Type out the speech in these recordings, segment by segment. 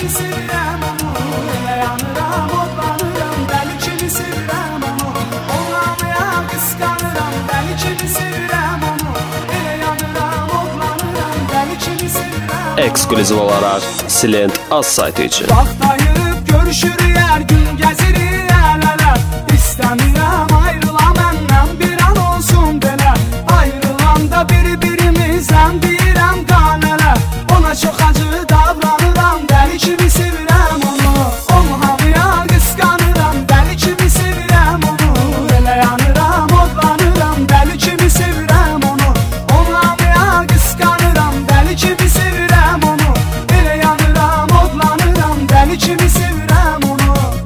kimi sevirəm onu, elə yanıram, odlanıram, dəli kimi sevirəm onu. Olmamaya qısqanıram, dəli kimi sevirəm onu, elə yanıram, odlanıram, dəli kimi sevirəm. Eksklüziv olaraq Silent az saytı üçün. Vaxtayıb görüşürük, hər gün gəzirik əl-ələ. İstəmirəm ayrıla məndən, bir an olsun belə. Ayrılanda bir-birimizdən deyirəm qanələ. Ona çox acı davranıram, dəli kimi sevirəm onu. Onu havaya qısqanıram, dəli kimi sevirəm onu. Elə yanıram, odlanıram, dəli kimi sevirəm onu. Onu havaya qısqanıram, dəli kimi sevirəm onu. Elə yanıram, odlanıram, dəli kimi sevirəm onu.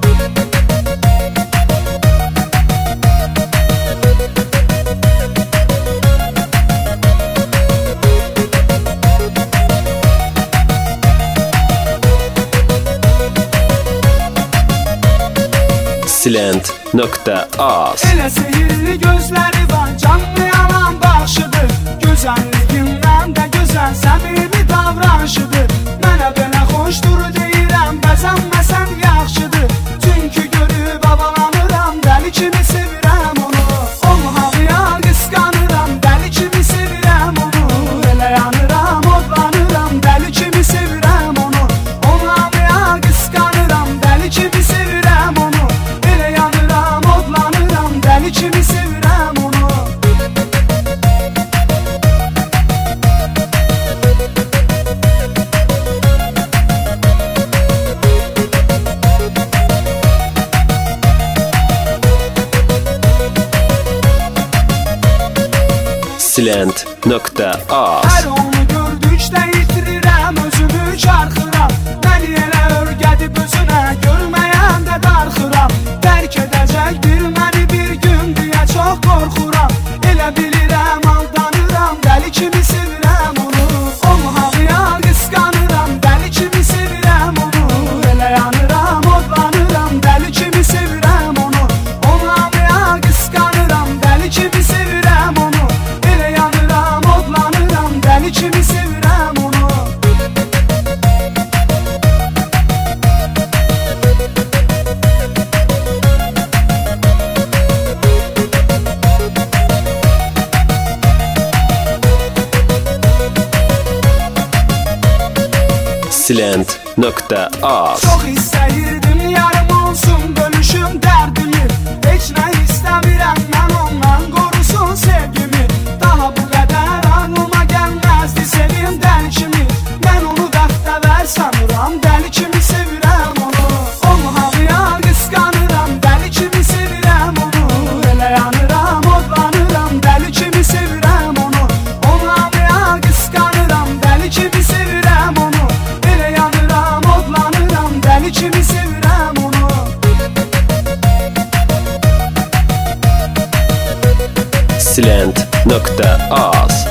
Silent.az Elə sehirli gözləri var, canlı yanan baxışıdır. Gözəlliyindən də gözəl, səmimi davranışıdır. Mənə belə xoşdur deyirəm, bəzənməsən yaxşıdır. Çünki görüb havalanıram, dəli kimi sevirəm onu. Onu havaya qısqanıram, dəli kimi sevirəm onu. Elə yanıram, odlanıram, dəli kimi sevirəm onu. Onu havaya qısqanıram, dəli kimi sevirəm onu. Elə yanıram, odlanıram, dəli kimi sevirəm onu. Silent.az Hər onu gördükdə itirirəm, özümü çarxıram. Məni elə örgədib özünə, görməyəndə darxıram. Tərk edəcək bir məni bir gün deyə çox qorxuram. Elə bilirəm, aldanıram, dəli kimi sevirəm onu. Onu havaya qısqanıram, dəli kimi sevirəm onu. Elə yanıram, odlanıram, dəli kimi sevirəm onu. Onu havaya qısqanıram, dəli kimi sevirəm onu. Elə yanıram, odlanıram, dəli kimi sevirəm onu. Silent.az Çox istəyirdim yarım olsun, bölüşüm dərdimi. Heç nə istəmirəm, mən ondan qorusun sevgimi. Daha bu qədər ağlıma gəlməzdi sevim dəli kimi. Mən onu bəxtəvər sanıram, dəli kimi sevirəm onu. Onu havaya qısqanıram, dəli kimi sevirəm onu. Elə yanıram, odlanıram, dəli kimi sevirəm onu. Onu havaya qısqanıram, dəli kimi sevirəm onu. Elə yanıram, odlanıram, dəli kimi sevirəm onu. Silent.az